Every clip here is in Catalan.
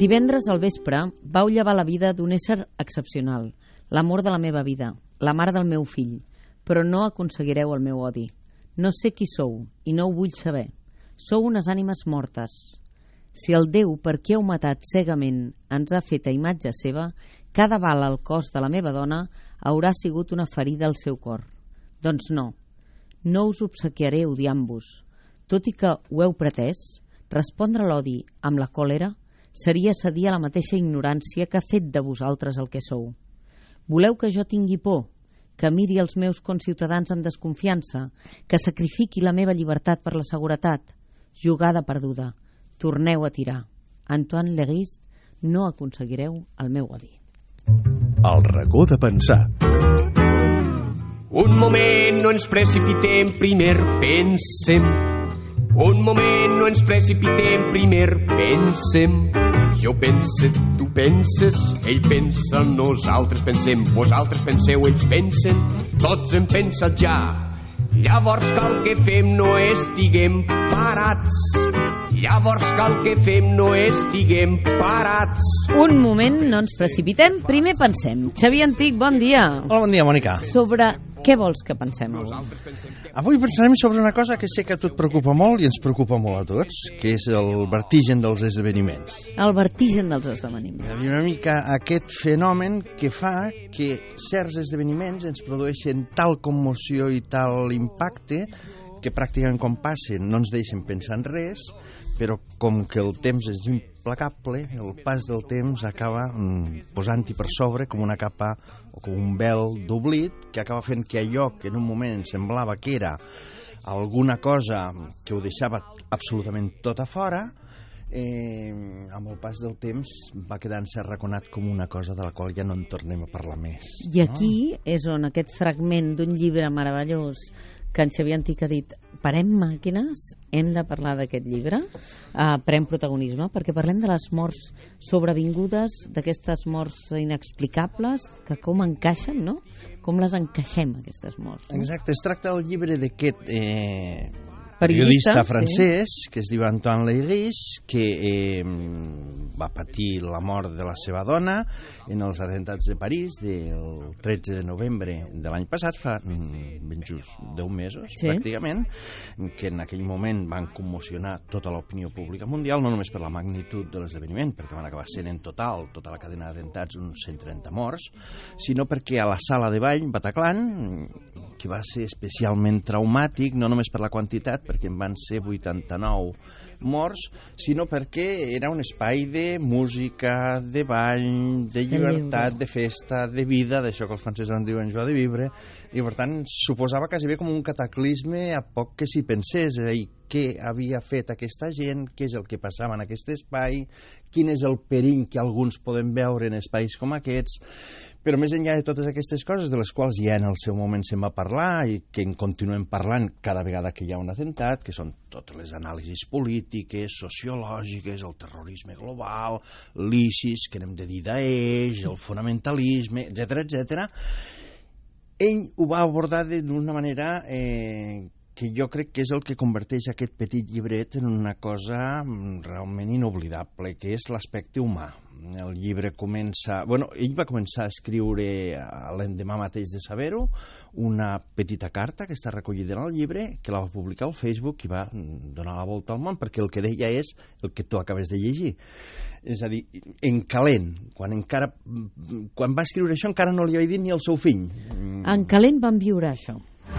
Divendres al vespre vau llevar la vida d'un ésser excepcional, l'amor de la meva vida, la mare del meu fill, però no aconseguireu el meu odi. No sé qui sou i no ho vull saber. Sou unes ànimes mortes. Si el Déu per qui heu matat cegament ens ha fet a imatge seva, cada bala al cos de la meva dona haurà sigut una ferida al seu cor. Doncs no us obsequiaré odiant-vos. Tot i que ho heu pretès, respondre a l'odi amb la còlera seria cedir a la mateixa ignorància que ha fet de vosaltres el que sou. Voleu que jo tingui por, que miri els meus conciutadans amb desconfiança, que sacrifiqui la meva llibertat per la seguretat? Jugada perduda. Torneu a tirar. Antoine Leguist, no aconseguireu el meu odi. El racó de pensar. Un moment, no ens precipitem, primer pensem. Un moment, no ens precipitem, primer pensem. Jo pense, tu penses, ell pensa, nosaltres pensem, vosaltres penseu, ells pensen, tots hem pensat ja. Llavors cal que fem, no estiguem parats. Llavors cal que fem, no estiguem parats. Un moment, no ens precipitem, primer pensem. Xavier Antich, bon dia. Hola, bon dia, Mònica. Sobre què vols que pensem avui? Avui pensarem sobre una cosa que sé que a tu et preocupa molt i ens preocupa molt a tots, que és el vertigen dels esdeveniments. El vertigen dels esdeveniments. Una mica aquest fenomen que fa que certs esdeveniments ens produeixen tal commoció i tal impacte que pràcticament quan passen no ens deixen pensar en res, però com que el temps és implacable, el pas del temps acaba posant-hi per sobre com una capa o com un vel d'oblit que acaba fent que allò que en un moment semblava que era alguna cosa que ho deixava absolutament tot a fora, amb el pas del temps va quedant-se arraconat com una cosa de la qual ja no en tornem a parlar més. I aquí és on aquest fragment d'un llibre meravellós que en Xavier Antich ha dit, parem màquines, hem de parlar d'aquest llibre, pren protagonisme, perquè parlem de les morts sobrevingudes, d'aquestes morts inexplicables, que com encaixen, no? Com les encaixem, aquestes morts? No? Exacte, es tracta del llibre d'aquest periodista francès, sí, que es diu Antoine Leguist, que va patir la mort de la seva dona en els atemptats de París del 13 de novembre de l'any passat, fa ben just 10 mesos, sí, pràcticament, que en aquell moment van commocionar tota l'opinió pública mundial, no només per la magnitud de l'esdeveniment, perquè van acabar sent en total, tota la cadena d'atemptats, uns 130 morts, sinó perquè a la sala de ball Bataclan, que va ser especialment traumàtic, no només per la quantitat, perquè en van ser 89 morts, sinó perquè era un espai de música, de ball, de llibertat, de festa, de vida, d'això que els francesos en diuen joie de vivre, i per tant suposava quasi bé com un cataclisme a poc que s'hi pensés, és a dir, què havia fet aquesta gent, què és el que passava en aquest espai, quin és el perill que alguns poden veure en espais com aquests, però més enllà de totes aquestes coses, de les quals ja en el seu moment se'n va parlar i que en continuem parlant cada vegada que hi ha un atemptat, que són totes les anàlisis polítiques, sociològiques, el terrorisme global, l'ISIS, que n'hem de dir Daesh, el fonamentalisme, etc. Ell ho va abordar d'una manera que jo crec que és el que converteix aquest petit llibret en una cosa realment inoblidable, que és l'aspecte humà. El llibre comença... ell va començar a escriure l'endemà mateix de saber-ho una petita carta que està recollida en el llibre, que la va publicar al Facebook i va donar la volta al món, perquè el que deia és el que tu acabes de llegir. És a dir, en calent, quan va escriure això encara no li havia dit ni al seu fill. En calent van viure això.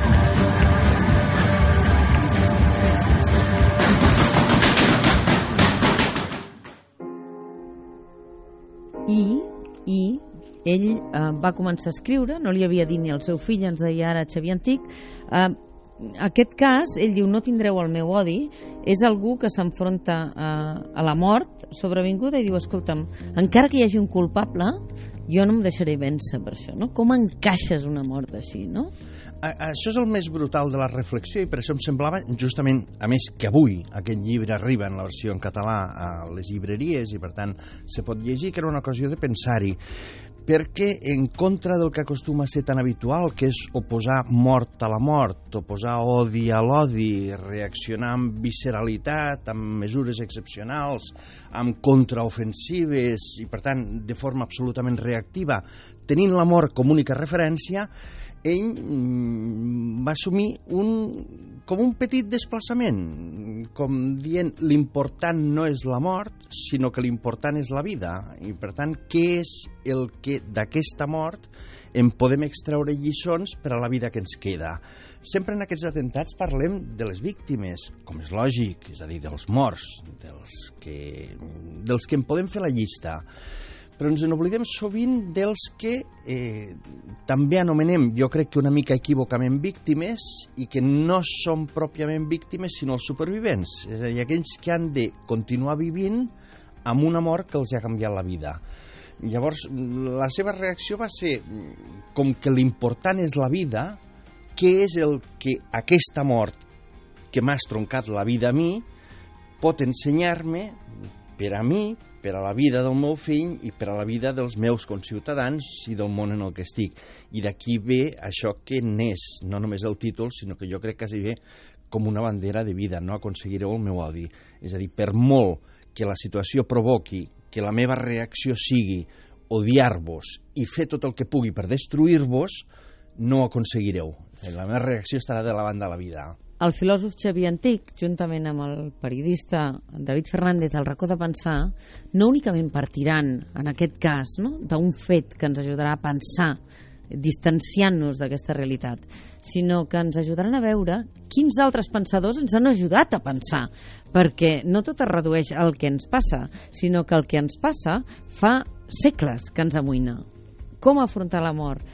I ell va començar a escriure, no li havia dit ni al seu fill, ens deia ara Xavier Antich. Aquest cas, ell diu, no tindreu el meu odi, és algú que s'enfronta a la mort sobrevinguda i diu, escolta'm, encara que hi hagi un culpable, jo no em deixaré vèncer per això, no? Com encaixes una mort així, no? Això és el més brutal de la reflexió i per això em semblava, justament, a més que avui aquest llibre arriba en la versió en català a les llibreries i per tant se pot llegir, que era una ocasió de pensar-hi. perquè en contra del que acostuma a ser tan habitual, que és oposar mort a la mort, oposar odi a l'odi, reaccionar amb visceralitat, amb mesures excepcionals, amb contraofensives i, per tant, de forma absolutament reactiva, tenint la mort com única referència, ell va assumir com un petit desplaçament, com dient l'important no és la mort, sinó que l'important és la vida. I per tant, què és el que d'aquesta mort en podem extreure lliçons per a la vida que ens queda? Sempre en aquests atemptats parlem de les víctimes, com és lògic, és a dir, dels morts, dels que en podem fer la llista. Però ens n'oblidem sovint dels que també anomenem, jo crec que una mica equívocament, víctimes, i que no són pròpiament víctimes, sinó els supervivents, és a dir, aquells que han de continuar vivint amb una mort que els ha canviat la vida. Llavors, la seva reacció va ser com que l'important és la vida, què és el que aquesta mort que m'ha estroncat la vida a mi pot ensenyar-me per a mi, per a la vida del meu fill i per a la vida dels meus conciutadans i del món en el que estic. I d'aquí ve això que n'és, no només el títol, sinó que jo crec que quasi bé com una bandera de vida, no aconseguireu el meu odi. És a dir, per molt que la situació provoqui que la meva reacció sigui odiar-vos i fer tot el que pugui per destruir-vos, no ho aconseguireu. La meva reacció estarà de la banda de la vida. El filòsof Xavier Antich, juntament amb el periodista David Fernández, al racó de pensar, no únicament partiran, en aquest cas, no?, d'un fet que ens ajudarà a pensar, distanciant-nos d'aquesta realitat, sinó que ens ajudaran a veure quins altres pensadors ens han ajudat a pensar, perquè no tot es redueix al que ens passa, sinó que el que ens passa fa segles que ens amoïna. Com afrontar la mort?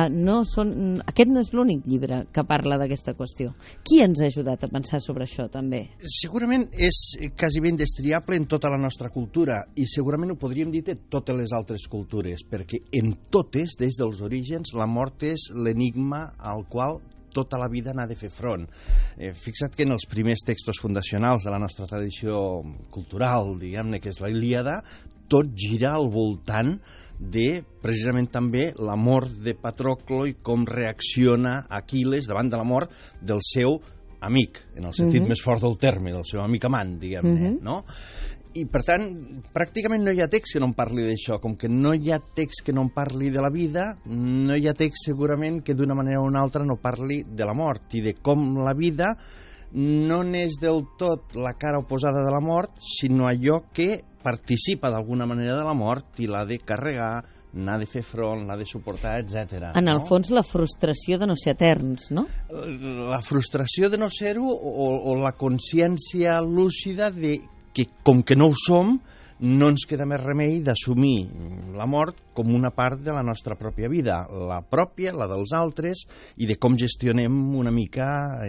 Aquest no és l'únic llibre que parla d'aquesta qüestió. Qui ens ha ajudat a pensar sobre això, també? Segurament és quasi ben indestriable en tota la nostra cultura, i segurament ho podríem dir de totes les altres cultures, perquè en totes, des dels orígens, la mort és l'enigma al qual tota la vida n'ha de fer front. Fixa't que en els primers textos fundacionals de la nostra tradició cultural, diguem-ne, que és la Ilíada, tot gira al voltant de, precisament també, la mort de Patroclo i com reacciona Aquil·les davant de la mort del seu amic, en el sentit més fort del terme, del seu amic amant, diguem-ne, no? I, per tant, pràcticament no hi ha text que no em parli d'això. Com que no hi ha text que no em parli de la vida, no hi ha text segurament que d'una manera o una altra no parli de la mort i de com la vida no n'és del tot la cara oposada de la mort, sinó allò que participa d'alguna manera de la mort i l'ha de carregar, n'ha de fer front, l'ha de suportar, etc. En el fons, la frustració de no ser eterns, no? La frustració de no ser-ho o la consciència lúcida de que, com que no ho som, no ens queda més remei d'assumir la mort com una part de la nostra pròpia vida, la pròpia, la dels altres, i de com gestionem una mica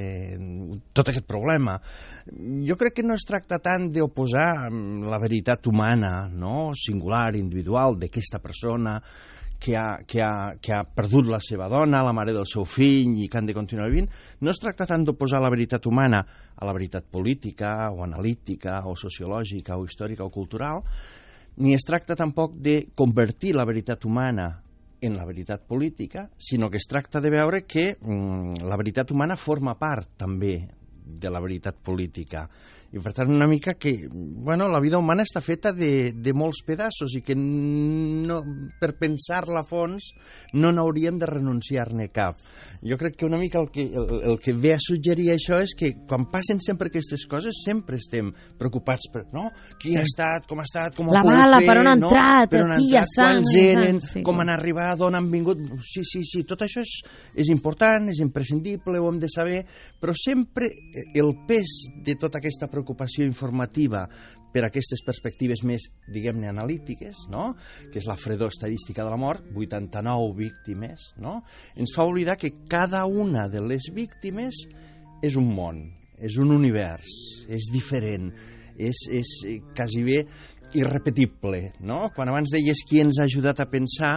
tot aquest problema. Jo crec que no es tracta tant d'oposar la veritat humana, no?, singular, individual, d'aquesta persona que ha perdut la seva dona, la mare del seu fill, i que han de continuar vivint. No es tracta tant d'oposar la veritat humana a la veritat política, o analítica, o sociològica, o històrica, o cultural, ni es tracta tampoc de convertir la veritat humana en la veritat política, sinó que es tracta de veure que la veritat humana forma part també de la veritat política. I per tant, una mica que, bueno, la vida humana està feta de molts pedaços i que no, per pensar-la a fons no n'hauríem de renunciar-ne cap. Jo crec que una mica el que ve a suggerir això és que quan passen sempre aquestes coses sempre estem preocupats per, no? Qui ha estat, com ha estat, com ho ha pogut fer, la bala, per on ha entrat, aquí hi ha sang, quants eren, com han arribat, on han vingut. Sí, tot això és important, és imprescindible, ho hem de saber, però sempre el pes de tota aquesta preocupació informativa per aquestes perspectives més, diguem-ne, analítiques, no?, que és la fredor estadística de la mort, 89 víctimes, no?, ens fa oblidar que cada una de les víctimes és un món, és un univers, és diferent, és quasi bé irrepetible, no? Quan abans deies qui ens ha ajudat a pensar,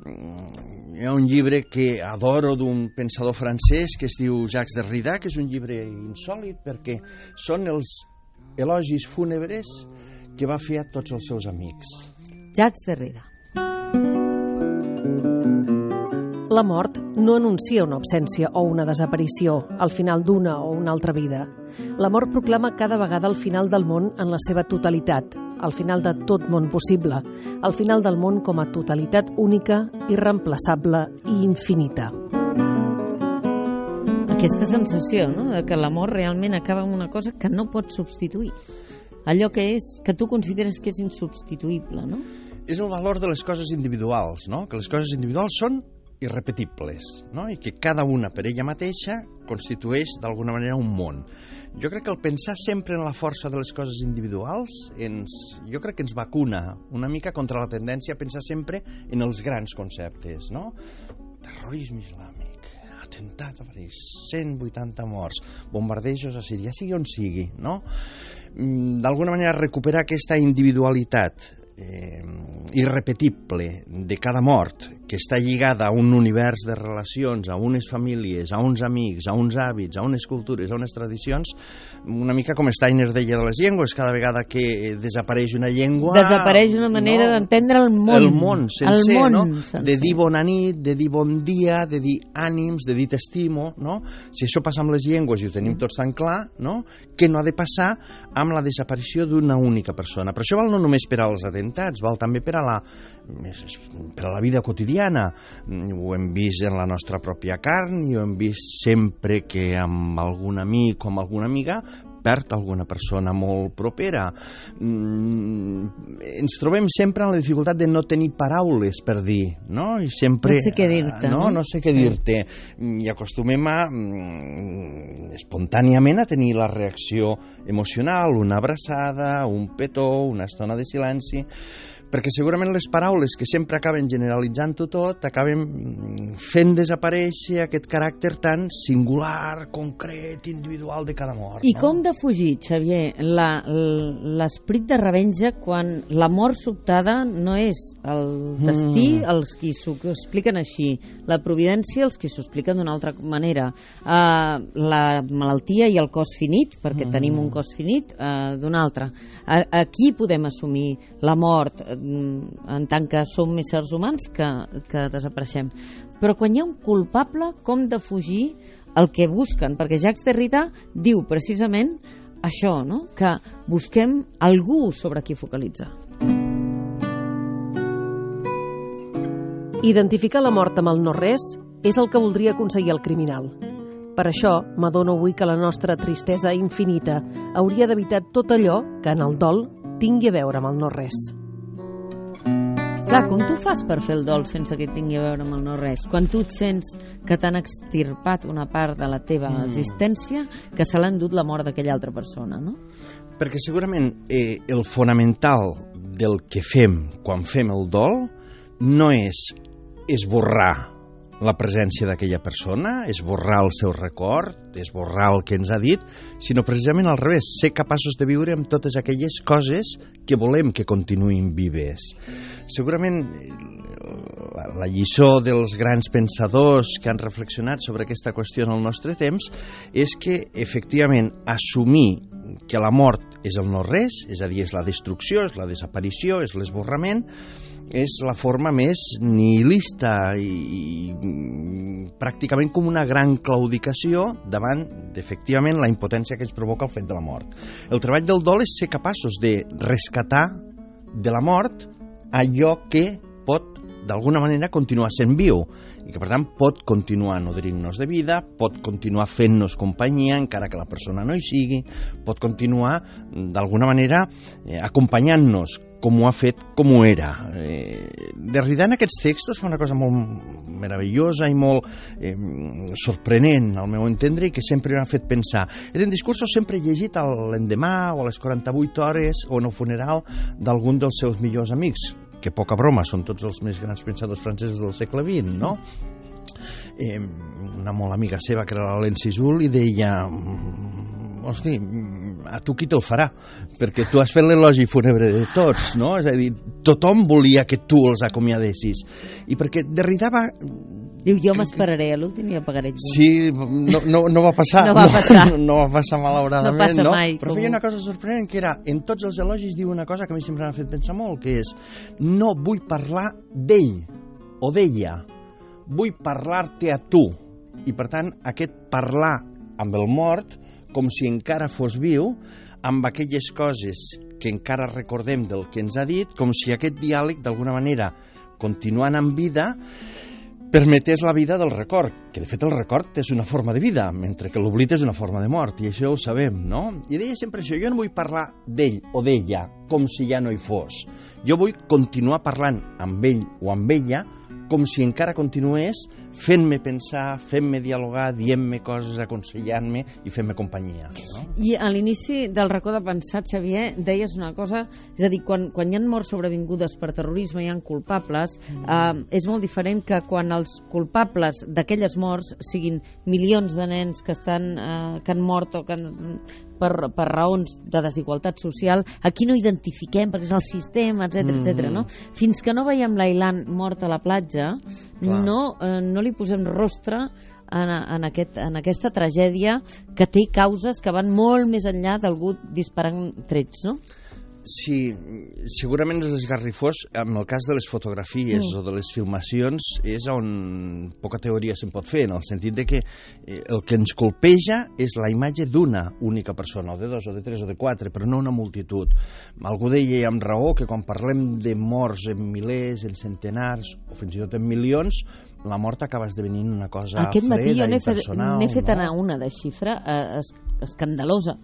hi ha un llibre que adoro d'un pensador francès que es diu Jacques Derrida, que és un llibre insòlit perquè són els elogis fúnebres que va fer a tots els seus amics. Jacques Derrida. La mort no anuncia una absència o una desaparició al final d'una o una altra vida. La mort proclama cada vegada el final del món en la seva totalitat, el final de tot món possible, el final del món com a totalitat única, irreemplaçable i infinita. Aquesta sensació, no?, de que l'amor realment acaba amb una cosa que no pots substituir. Allò que tu consideres que és insubstituïble, no? És el valor de les coses individuals, no? Que les coses individuals són irrepetibles, no? I que cada una per ella mateixa constitueix d'alguna manera un món. Jo crec que el pensar sempre en la força de les coses individuals jo crec que ens vacuna una mica contra la tendència a pensar sempre en els grans conceptes, no? Terrorisme islàmic, atemptat a París, 180 morts, bombardejos a Síria, sigui on sigui, no? D'alguna manera recuperar aquesta individualitat irrepetible de cada mort, que està lligada a un univers de relacions, a unes famílies, a uns amics, a uns hàbits, a unes cultures, a unes tradicions, una mica com Steiner deia de les llengües, cada vegada que desapareix una llengua... Desapareix una manera d'entendre el món. El món sencer, no? De dir bona nit, de dir bon dia, de dir ànims, de dir t'estimo, no? Si això passa amb les llengües i ho tenim tots tan clar, no? Què no ha de passar amb la desaparició d'una única persona? Però això val no només per als atemptats, val també per a la vida quotidiana. Ho hem vist en la nostra pròpia carn i ho hem vist sempre que amb algun amic o amb alguna amiga perd alguna persona molt propera. Ens trobem sempre en la dificultat de no tenir paraules per dir, no? I sempre, no sé què dir-te. No sé què dir-te. I acostumem espontàniament a tenir la reacció emocional, una abraçada, un petó, una estona de silenci, perquè segurament les paraules que sempre acaben generalitzant-ho tot acaben fent desaparèixer aquest caràcter tan singular, concret, individual de cada mort. I com defugir, Xavier, l'esprit de revenja quan la mort sobtada no és el destí els qui s'ho expliquen així, la providència els qui s'ho expliquen d'una altra manera, la malaltia i el cos finit, perquè tenim un cos finit, d'una altra. Aquí podem assumir la mort en tant que som éssers humans que desapareixem. Però quan hi ha un culpable, com defugir el que busquen? Perquè Jacques Derrida diu precisament això, no? Que busquem algú sobre qui focalitzar. Identificar la mort amb el no-res és el que voldria aconseguir el criminal. Per això m'adono avui que la nostra tristesa infinita hauria d'evitar tot allò que en el dol tingui a veure amb el no-res. Clar, com tu fas per fer el dol sense que tingui a veure amb el no-res? Quan tu et sents que t'han extirpat una part de la teva existència, que se l'ha endut la mort d'aquella altra persona, no? Perquè segurament el fonamental del que fem quan fem el dol no és esborrar la presència d'aquella persona, esborrar el seu record, esborrar el que ens ha dit, sinó precisament al revés, ser capaços de viure amb totes aquelles coses que volem que continuïn vives. Segurament la lliçó dels grans pensadors que han reflexionat sobre aquesta qüestió en el nostre temps és que, efectivament, assumir que la mort és el no-res, és a dir, és la destrucció, és la desaparició, és l'esborrament, és la forma més nihilista i pràcticament com una gran claudicació davant, efectivament, la impotència que ens provoca el fet de la mort. El treball del dol és ser capaços de rescatar de la mort allò que pot, d'alguna manera, continuar sent viu i que, per tant, pot continuar nodrint-nos de vida, pot continuar fent-nos companyia encara que la persona no hi sigui, pot continuar, d'alguna manera, acompanyant-nos com ho ha fet, com ho era. Derrida en aquests textos fa una cosa molt meravellosa i molt sorprenent, al meu entendre, i que sempre m'ha fet pensar. Eren discursos sempre llegit l'endemà o a les 48 hores o en el funeral d'algun dels seus millors amics, que poca broma, són tots els més grans pensadors francesos del segle XX, no? Una molt amiga seva, que era l'Alain Sisoul, li deia: hosti, a tu qui te'l farà? Perquè tu has fet l'elogi fúnebre de tots, no? És a dir, tothom volia que tu els acomiadessis. I perquè Derrida va... Diu, jo m'esperaré a l'últim i apagaré. Sí, no va passar. No va passar. No va passar, malauradament. No passa mai. Però feia una cosa sorprenent, que era, en tots els elogis diu una cosa que a mi sempre m'ha fet pensar molt, que és: no vull parlar d'ell o d'ella, vull parlar-te a tu. I, per tant, aquest parlar amb el mort, com si encara fos viu, amb aquelles coses que encara recordem del que ens ha dit, com si aquest diàleg, d'alguna manera, continuant amb vida, permetés la vida del record, que de fet el record és una forma de vida, mentre que l'oblit és una forma de mort, i això ho sabem, no? I deia sempre això, jo no vull parlar d'ell o d'ella com si ja no hi fos. Jo vull continuar parlant amb ell o amb ella com si encara continués fent-me pensar, fent-me dialogar, dient-me coses, aconsellant-me i fent-me companyia. No? I a l'inici del racó de pensar, Xavier, deies una cosa, és a dir, quan hi ha morts sobrevingudes per terrorisme, hi ha culpables, és molt diferent que quan els culpables d'aquelles morts siguin milions de nens que han mort o que per raons de desigualtat social, aquí no identifiquem perquè és el sistema, etc. No? Fins que no veiem l'Ailan mort a la platja, no li posem rostre en aquesta tragèdia que té causes que van molt més enllà d'algú disparant trets, no? Sí, segurament és esgarrifós. En el cas de les fotografies o de les filmacions és on poca teoria se'n pot fer, en el sentit de que el que ens colpeja és la imatge d'una única persona, o de dos, o de tres, o de quatre, però no una multitud. Algú deia amb raó que quan parlem de morts en milers, en centenars, o fins i tot en milions, la mort acaba esdevenint una cosa freda i personal. N'he fet anar una de xifra escandalosa.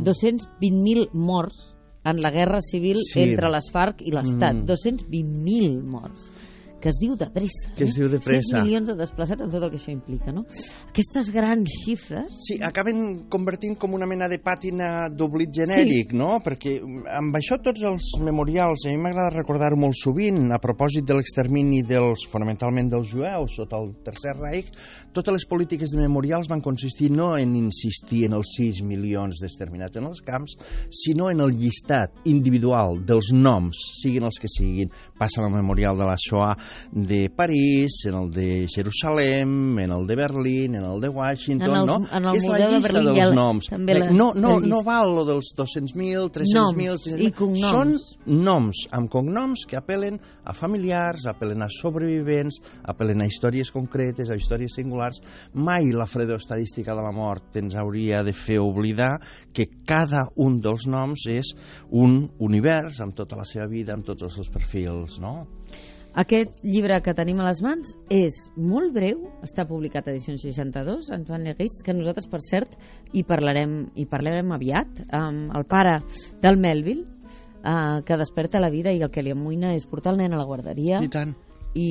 220.000 morts en la guerra civil entre les FARC i l'Estat. 220.000 morts. Que es diu de pressa. Que es diu de pressa. 6 milions de desplaçats amb tot el que això implica, no? Aquestes grans xifres... Sí, acaben convertint com una mena de pàtina d'oblit genèric, no? Perquè amb això tots els memorials, a mi m'agrada recordar-ho molt sovint, a propòsit de l'extermini fonamentalment dels jueus sota el Tercer Reich, totes les polítiques de memorials van consistir no en insistir en els 6 milions d'exterminats en els camps, sinó en el llistat individual dels noms, siguin els que siguin. Passa el memorial de la Shoah de París, en el de Jerusalem, en el de Berlín, en el de Washington, no? En el és la Museu de llista Berlín dels noms. No val lo dels 200.000, 300.000... i cognoms. Són noms amb cognoms que apel·len a familiars, apel·len a sobrevivents, apel·len a històries concretes, a històries singulars. Mai la fredor estadística de la mort ens hauria de fer oblidar que cada un dels noms és un univers amb tota la seva vida, amb tots els seus perfils, no? Aquest llibre que tenim a les mans és molt breu, està publicat a edició 62, Antoine Léris, que nosaltres, per cert, hi parlarem aviat, el pare del Melville, que desperta la vida i el que li amoïna és portar el nen a la guarderia. I tant.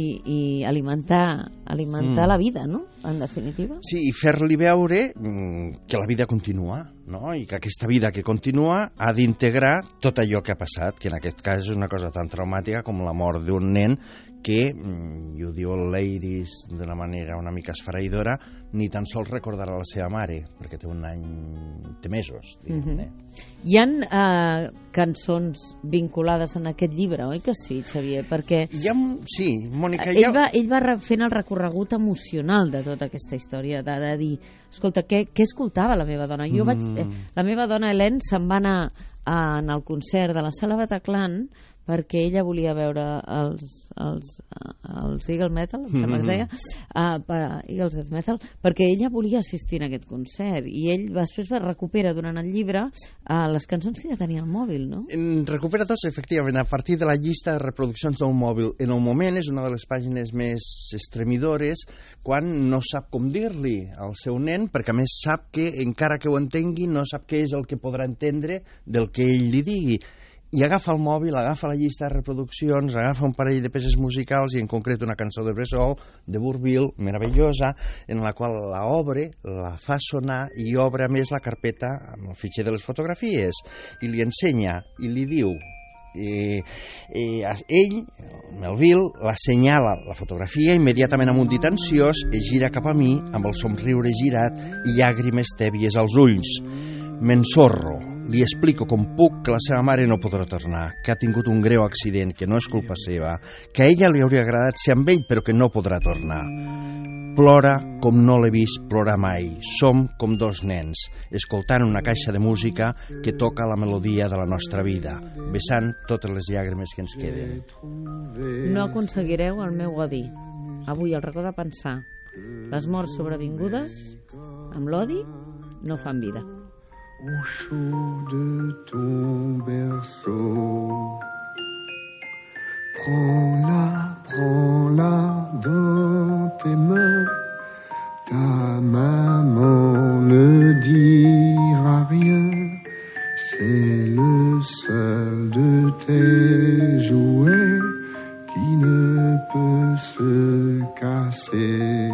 I alimentar la vida, no? En definitiva. Sí, i fer-li veure que la vida continua, no? I que aquesta vida que continua ha d'integrar tot allò que ha passat, que en aquest cas és una cosa tan traumàtica com la mort d'un nen que, i ho diu el Leiris d'una manera una mica esfereïdora, ni tan sols recordarà la seva mare, perquè té mesos, diguem-ne. Hi ha cançons vinculades en aquest llibre, oi que sí, Xavier? Perquè sí, Mònica... Ell va fent el recorregut emocional de tota aquesta història, de dir, escolta, què escoltava la meva dona? La meva dona, Hélène, se'n va anar en el concert de la Sala Bataclan perquè ella volia veure els Eagle Metal, em sembla que es deia, Eagles Death Metal, perquè ella volia assistir a aquest concert i ell després recupera durant el llibre les cançons que ja tenia al mòbil, no? Recupera tots, efectivament, a partir de la llista de reproduccions del mòbil. En el moment és una de les pàgines més estremidores quan no sap com dir-li al seu nen, perquè a més sap que, encara que ho entengui, no sap què és el que podrà entendre del que ell li digui. I agafa el mòbil, agafa la llista de reproduccions, agafa un parell de peces musicals i en concret una cançó de Bressol, de Bourvil, meravellosa, en la qual la obre, la fa sonar i obre a més la carpeta amb el fitxer de les fotografies i li ensenya i li diu ell, Melville, l'assenyala la fotografia, immediatament amb un dit ansiós es gira cap a mi amb el somriure girat i llàgrimes tèbies als ulls. M'ensorro, li explico com puc que la seva mare no podrà tornar, que ha tingut un greu accident, que no és culpa seva, que a ella li hauria agradat ser amb ell però que no podrà tornar. Plora com no l'he vist plorar mai. Som com dos nens, escoltant una caixa de música que toca la melodia de la nostra vida, vessant totes les llàgrimes que ens queden. No aconseguireu el meu odi. Avui el racó de pensar. Les morts sobrevingudes amb l'odi no fan vida. Au chaud de ton berceau, prends-la dans tes mains. Ta maman ne dira rien, c'est le seul de tes jouets qui ne peut se casser.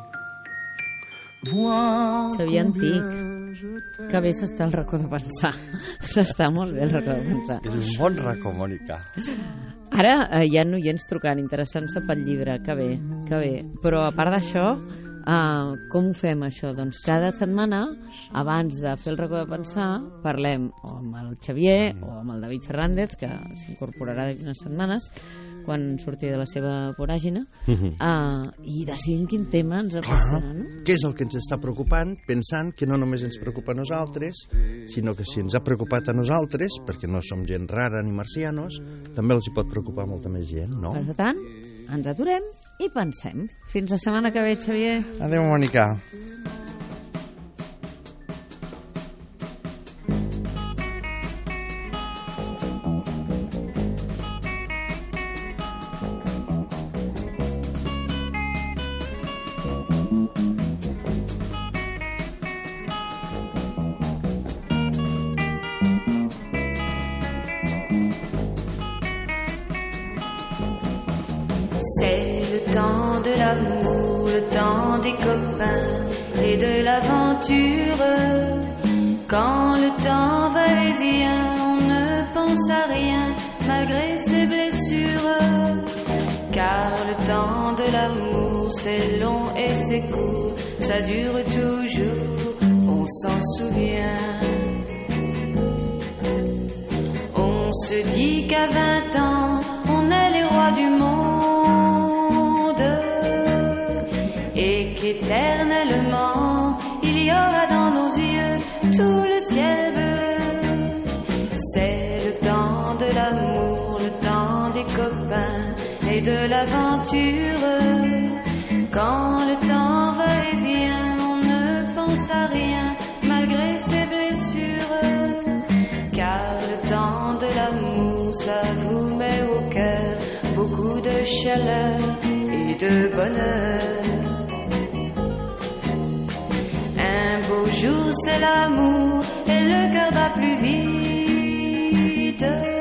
Sabia antic. Que bé s'està el racó de pensar. S'està molt bé el racó de pensar. És un bon racó, Mònica. Ara hi ha noients trucant, interessant-se pel llibre. Que bé, que bé. Però a part d'això, com ho fem això? Doncs cada setmana, abans de fer el racó de pensar, parlem o amb el Xavier o amb el David Fernández, que s'incorporarà d'aquí unes setmanes, quan surti de la seva voràgina, i decidim quin tema ens apassiona, no? Què és el que ens està preocupant, pensant que no només ens preocupa a nosaltres, sinó que si ens ha preocupat a nosaltres, perquè no som gent rara ni marcianos, també els hi pot preocupar molta més gent, no? Per tant, ens aturem i pensem. Fins la setmana que ve, Xavier. Adéu, Mònica. C'est le temps de l'amour, le temps des copains et de l'aventure. Quand le temps va et vient, on ne pense à rien malgré ses blessures. Car le temps de l'amour, c'est long et c'est court, ça dure toujours, on s'en souvient. On se dit qu'à 20 ans, on est les rois du monde. Et qu'éternellement il y aura dans nos yeux tout le ciel bleu. C'est le temps de l'amour, le temps des copains et de l'aventure. Quand le temps va et vient, on ne pense à rien malgré ses blessures. Car le temps de l'amour, ça vous met au cœur beaucoup de chaleur et de bonheur. Un beau jour c'est l'amour et le cœur bat plus vite.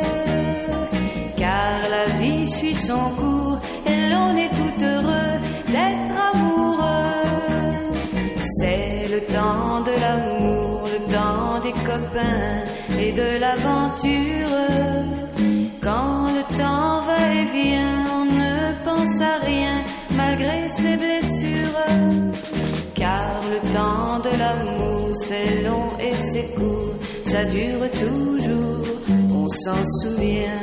Car la vie suit son cours et l'on est tout heureux d'être amoureux. C'est le temps de l'amour, le temps des copains et de l'aventure. Quand le temps va et vient, on ne pense à rien malgré ses blessures. Car le temps de l'amour, c'est long et c'est court, ça dure toujours, on s'en souvient.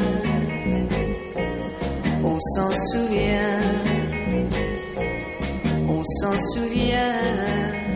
On s'en souvient. On s'en souvient.